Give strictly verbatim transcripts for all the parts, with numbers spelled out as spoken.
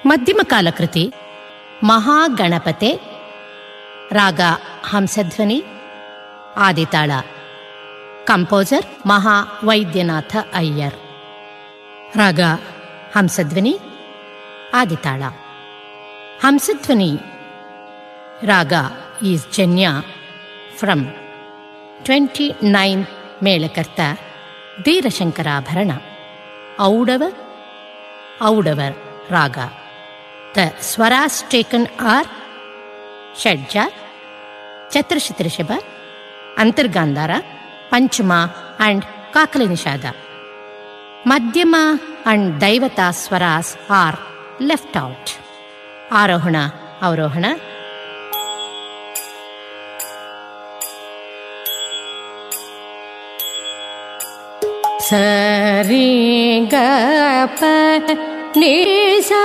ಮಧ್ಯಮಕಾಲ ಕೃತಿ ಮಹಾಗಣಪತೆ. ರಾಗ ಹಂಸಧ್ವನಿ, ಆದಿತಾಳ. ಕಂಪೋಸರ್ ಮಹಾ ವೈದ್ಯನಾಥ ಅಯ್ಯರ್. ರಾಗ Hamsadhwani, Aditala. Hamsadhwani raga is janya from twenty nine melakarta Dheerashankarabharana. Audava audava raga. The swaras taken are Shadja, Chatrashitrishaba, Antargandhara, Panchama and Kakalinishada. Madhyama and Daivata swaras are left out. Arohana, Avrohana. Sari ga pa ni sa,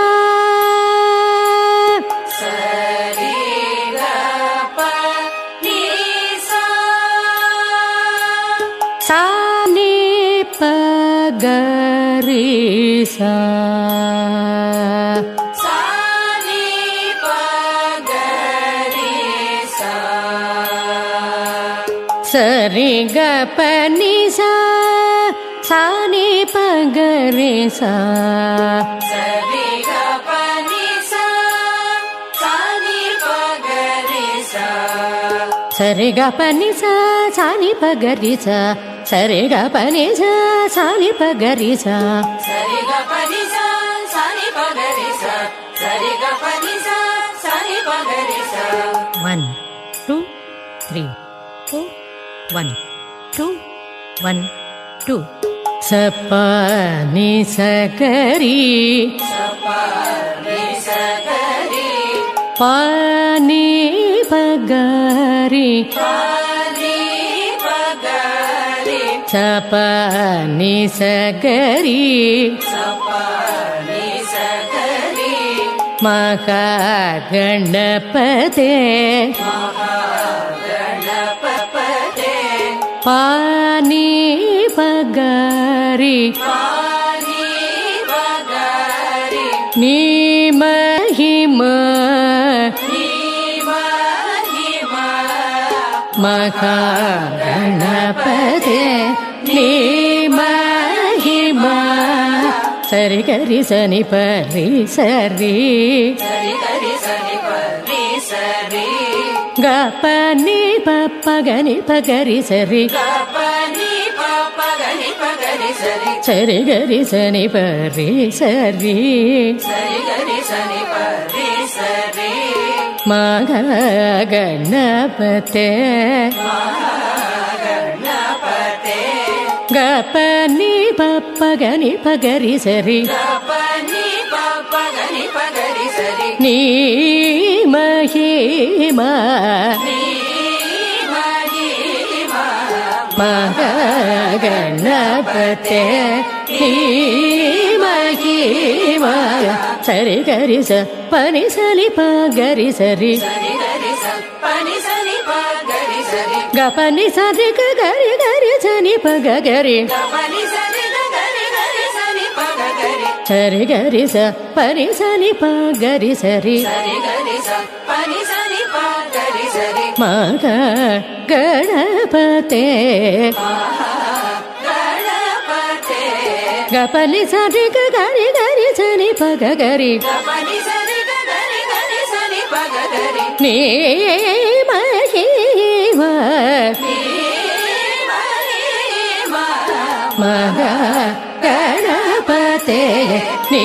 sari ga pa ni sa, sa ni pa ga ri sa, sa ni pa ga ri sa, sari ga pa ni sa, sa ni pa ga ri sa, sari ga pa ni sa, sa ni pa ga ri sa, sari ga pa ni sa, sa ni pa ga ri sa, sari ga pa ni sa, sa ni pa ga ri sa, sari ga pa ni sa, sa ni pa ga ri sa, sari ga pa ni sa, sa ni pa ga ri sa. one, two, three, four, one, two, one, two. Sapa ni sa ga ri, Sapa ni sa ga ri, pa ni pa ga ri, pa ni pa ga ri, sapa ni sa ga ri, sapa ni sa ga ri, Mahaganapate, Mahaganapate, pa ni pa ga ri, pa ni pa ga ri, ni mahima, ni mahima, Mahaganapate, ni mahima. Sari gari sani pari sari, sari gari sani pa ri sari, ga pa ni pa pa ga ni pa gari sari, ga pa ni pa pa ga ni pa ga ri sari, sari gari sani pari sari, sari gari sani pa ri sari, Mahaganapate, Mahaganapate, ga pa ni pa pa ga ni pa gari sari, ga pa ni pa pa ga ni pa ga ri sari, ni mahima, ni mahima, Mahaganapate, ni mahima. Sari gari sa pa ni sa ni pa gari sari, sari gari sa pa ni sa ni pa ga ri sari, ga pa ni sa ri ga gari gari sa ni pa ga gari, ga pa ni sa ni ga ga ri ga ri sa ni pa ga ga ri, sari gari sa pa ni sa ni pa gari sari, sari gari sa pa ni sa ni pa ga ri sari, Mahaganapate, Mahaganapate, ga pa ni sa ri ga gari gari sa ni pa ga gari, ga pa ni sa ni ga ga ri ga ri sa ni pa ga ga ri, ni mahima, ni mahima, Mahaganapate, ni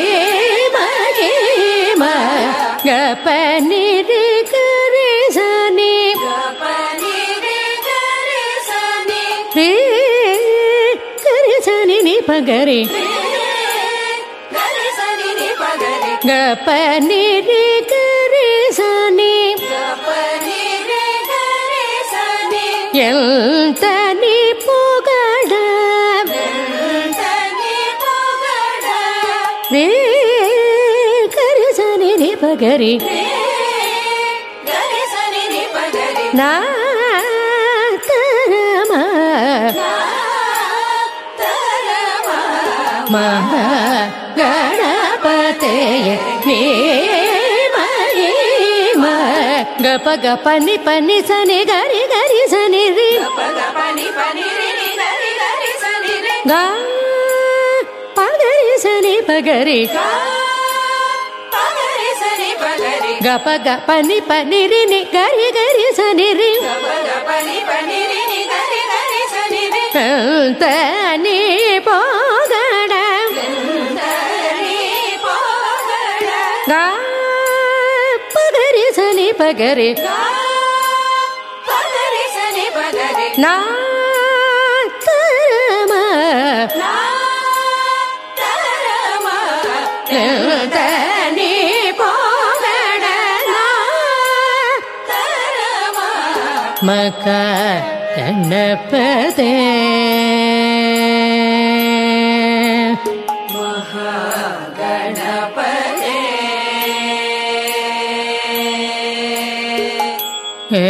mahima. Ga pa ni ri ga ri sa ni, ga pa ni ri ga ri sa ni, ri ga ri sa ni ni pa ga ri, ri ga ri sa ni ni pa ga ri, ga pa ni ri ga ri sa ni, ga pa ni ri ga ri sa ni, enta ni pogada, enta ni pogada, ri ga ri sa ni ni pa ga ri, ri ga ri sa ni ni pa ga ri, na tarama, na tarama, Mahaganapate, நீ மணி ம கப கப நி பனி சனி கரி கரி சனி ரி பனி பனி ரி கரி கரி சனி ரி க பகரி சனி பகரி பகரி சனி பகரி கப கப நி பனி ரி நி கரி கரி சனி ரி பனி பனி ரி கரி கரி சனி ரி தனி போகட தனி போகட க பகரி சனி பகரி பகரி சனி பகரி நா தரம நா தரம தனி போகட நா தரம மக கணபதே மகாகணபதே ஏ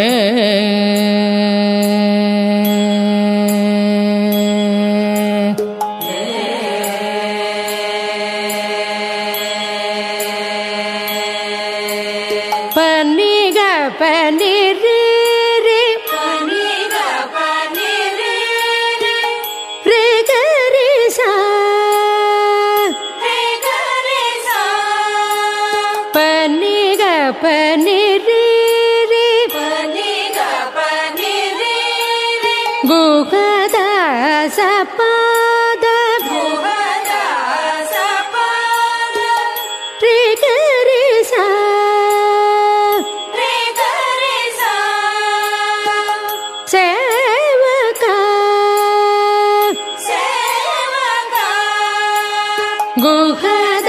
பனிக பனிரி ரி பனிக பனிரி ரி கரி சா ரி கரி சா பனிக பனிரி ரி பனிக பனிரி குகத சபாத முகதாச பாத ரி கரி சா ரி கரி சா சேவகா சேவகா குகத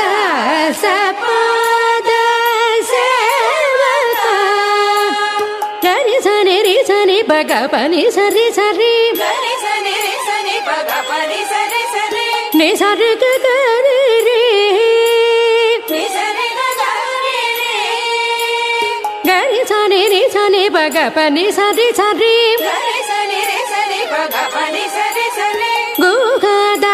சபாத சேவகா கரி சனி ரி சனி பக பனி சரி சரி கரி சனி ரி சனி பக பனி சரி சரி நி சரி கரி ரி நி சரி கரி ரி கரி சனி ரி சனி பக பனி சரி சரி கரி சனி ரி சனி பக பனி சரி சரி குகத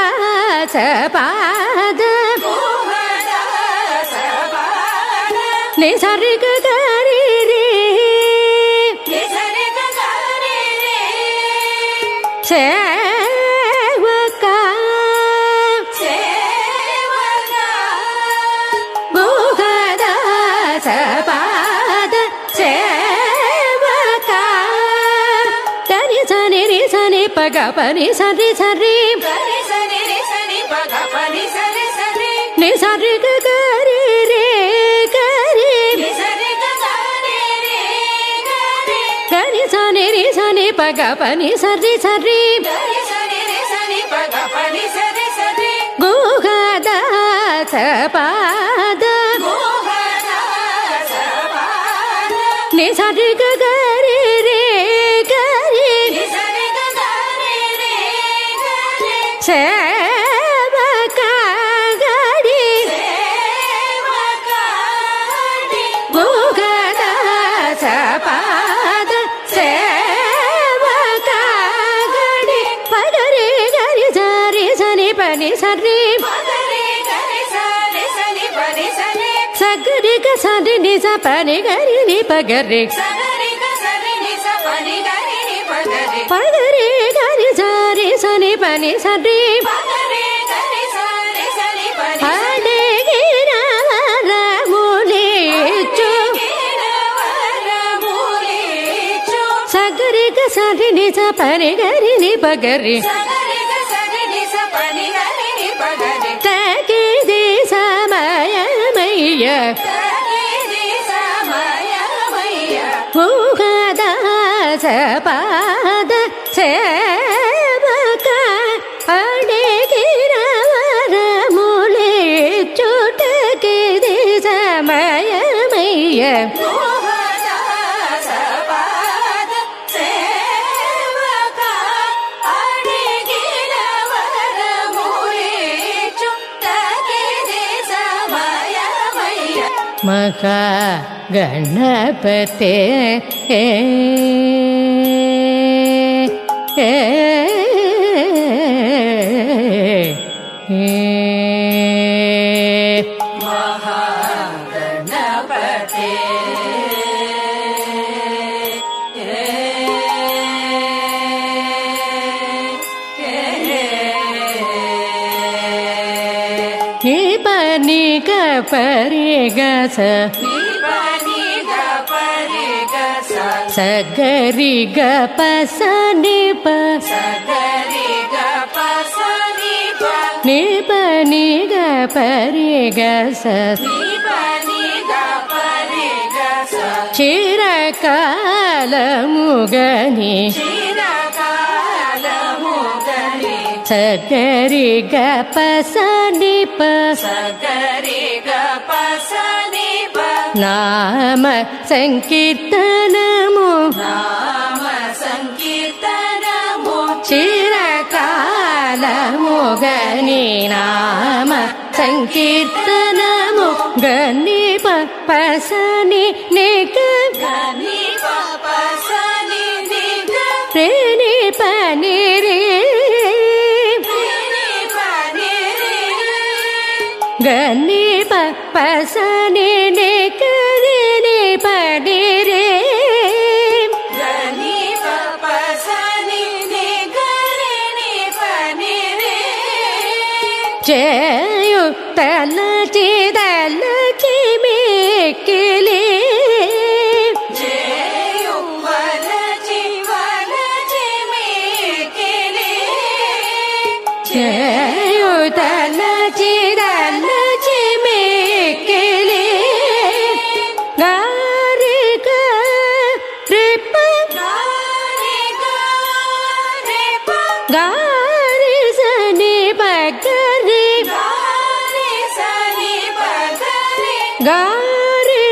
சபாத முகதாச பாத நி சரி கரி ரி நி சரி கரி ரி சேவகா சேவகா குகத சபாத சேவகா கரி சனி ரி சனி பக பனி சரி சரி கரி சனி ரி சனி பக பனி சரி சரி நி சரி கரி ரி கரி நி சரி கரி ரி கரி கரி சனி ரி சனி பக பனி சரி சரி கரி சனி ரி சனி பக பனி சரி சரி குகத சபாத முகதாச பாத நி சரி கரி ரி கரி நி சரி கரி ரி கரி சேவகா கரி சேவகா குகத சபாத சேவகா கரி பகரி கரி சரி சனி பனி சரி பகரி கரி சரி சனி பனி சரி சகரி க சரி நி ச பனி கரி நி பகரி சகரி க சரி நி ச பனி கரி நி பகரி பகரி கரி சரி சனி பனி சரி பகரி கரி சரி சனி பனி அடே கிரவர முனிச்சு கிரவர மூலிச்சு சகரி க சரி நி ச பனி கரி நி பகரி சகரி க சரி நி ச பனி கரி நி பகரி தகி தி சமயமய்ய தகிதி சமயமய்ய முகத சபாத சேவகா அடே கிரவர முனிச்சு தகி சமயமய்ய முகதாச பாத சேவகா அடிகிரவர மூலிச்சு தகிதி சமயமய்ய மகா கணபதே ஏ ஏ ஏ மகா పరి గ స ని పని గ పరి గ స సగరి గ ప స ని ప సగరి గ ప స ని ప ని ప ని గ పరి గ స ని పని గ పరి గ స చిరకాలముగని చిరకాలముగని సగరి గ ప స ని ప సగరి గ ప స ని ప నామ సంకీర్తనము నామ సంకీర్తనము చిరకాలముగని నామ సంకీర్తనము గని ప ప స ని ని గ గని ప ప స ని ని గ రే ని ప ని రే ని ప ని రే గని ప ప స ని ని గ రే ని ప ని రే గని ప ప స ని ని గ రే ని ప ని రే చేయు తల చిదల చిమికిలి జయు వల జీవన చిమికిలి చేయు తల చిదల చిమికిలి గారి గ రిప గారి గారి ప గారి సని పగరి గారి సని ప గరి గారి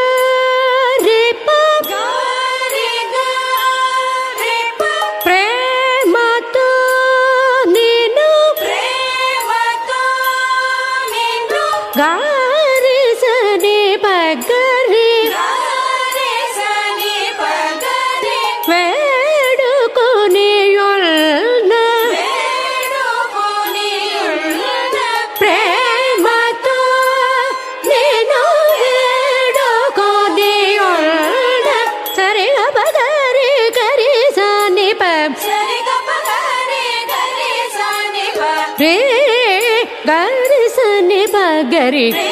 గారి ప గారి గారి ప ప్రేమతో నిన్ను ప్రేమతో నిన్ను గారి సని పగరి గారి సని ప గరి వేడుకొని యొల్న వేడుకొని ఉన్న ప్రేమతో నిన్ను వేడుకొని యొల్న సరి పగరి గరి సని ప సరి గ ప గరి గరి సని ప రే గరి సని పగరి రే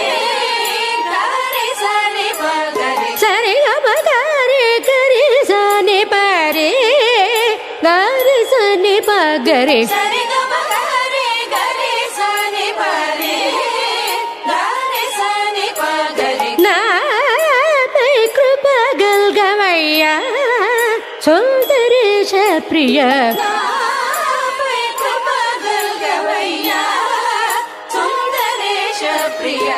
గరి సని ప గరి సరి పగరి గరి సని పరి గరి సని పగరి సరి గ ప గరి గరి సని ప రే గరి సని ప గరి నాపై కృప గల్గవయ్యా సుందరేశ ప్రియ నాపై కృప గల్గవయ్యా సుందరేశ ప్రియ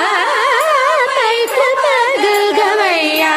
నాపై కృప గల్గవయ్యా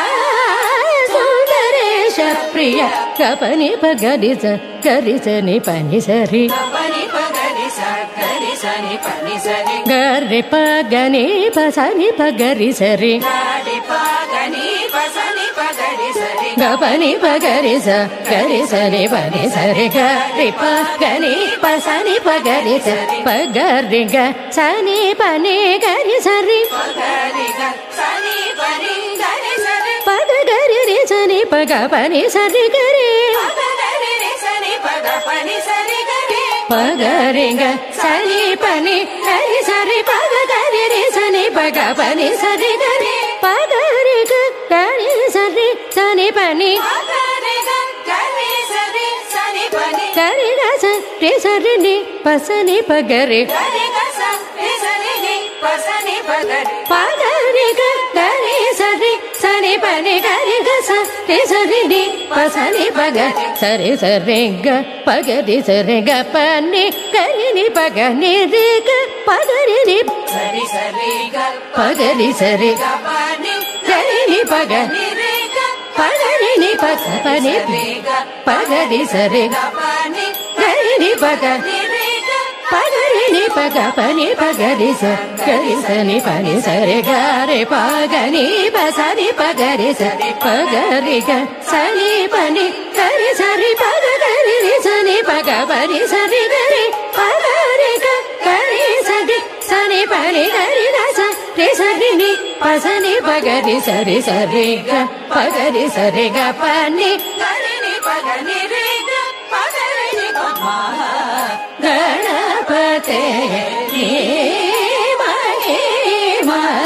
సుందరేశ ప్రియ గపని పగరి స గరి సని పని సరి పని ప గరి స గరి సని పని సరి గరి పగని పసని పగరి సరి గాడి ప గని ప సని ప గరి సరి గపని పగరి స గరి సని పని సరి గరి పగని పసని పగరి స పగరి గ సని పని గరి సరి ప గరి గ సని పని గరి సరి పద గరి రి సని పగ పని సరి గరి ప గరి రి సని ప గ పని సరి గరి పగరి గ సని పని గరి సరి పగ గరి రి సని పగ పని సరి గరి పగరి గ గరి సరి సని పని ప గరి గ గరి సరి సని పని గరి గ స రి సరి ని పసని పగరి గరి గ స రి సని ని ప సని ప గరి పగరి గ గరి సరి సని పని గరి గ స రి సరి ని పసని పగ సరి సరి గ పగరి సరి గ పని గరి ని పగ ని రి గ పగరి ని సరి సరి గ పగరి సరి గ పని గరి ని పగ ని రి గ పగరి ని పగ పని పగరి సరి గ పని గరి ని పగ ని రి గ పగరి ని పగ పని పగరి స గరి సని పని సరి గరి పగని పసని పగరి సరి పగరి గ సని పని గరి సరి పగ గరి రి సని పగ పని సరి గరి పగరి గ గరి సరి సని పని గరి ర స రి సరి ని పసని పగరి సరి సరి గ పగరి సరి గ పని గరి ని ప గ ని రి గ పగరి ని ప మహా గణపతే నీ మహిమ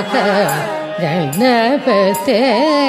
கணபதே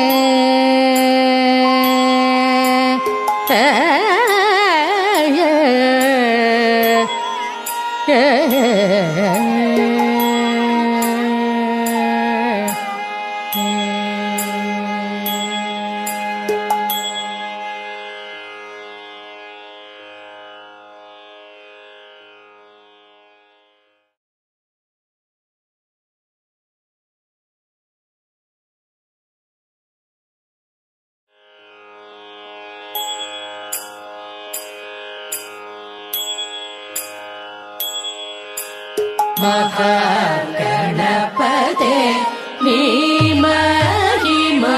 महागणपते नी महिमा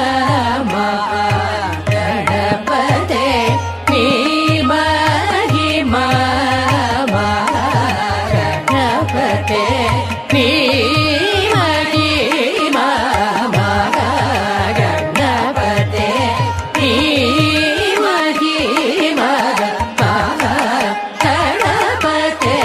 महागणपते नी महिमा महागणपते नी महिमा महागणपते नी महिमा महागणपते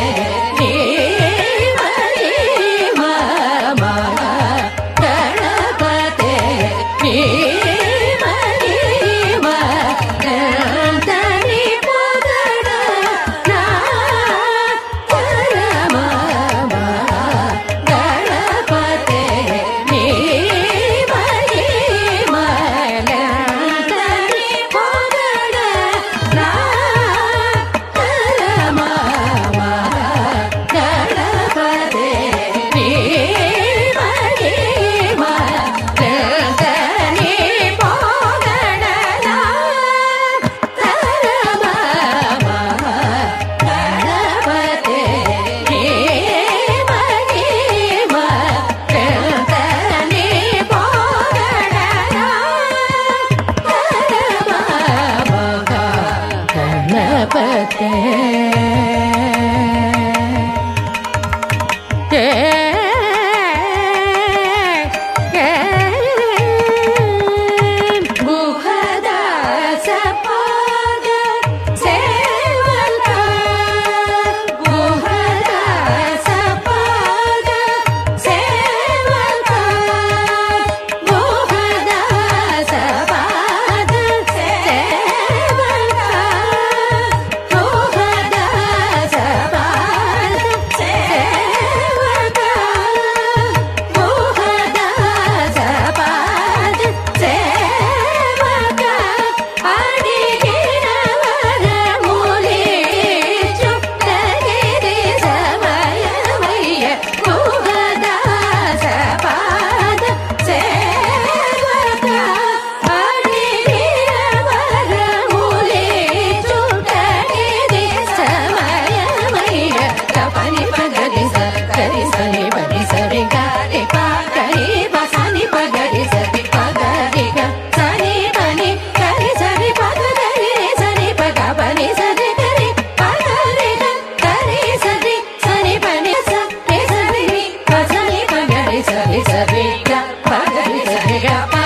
Sari, sari, ga, pa, ga, ri, sari, ga, pa.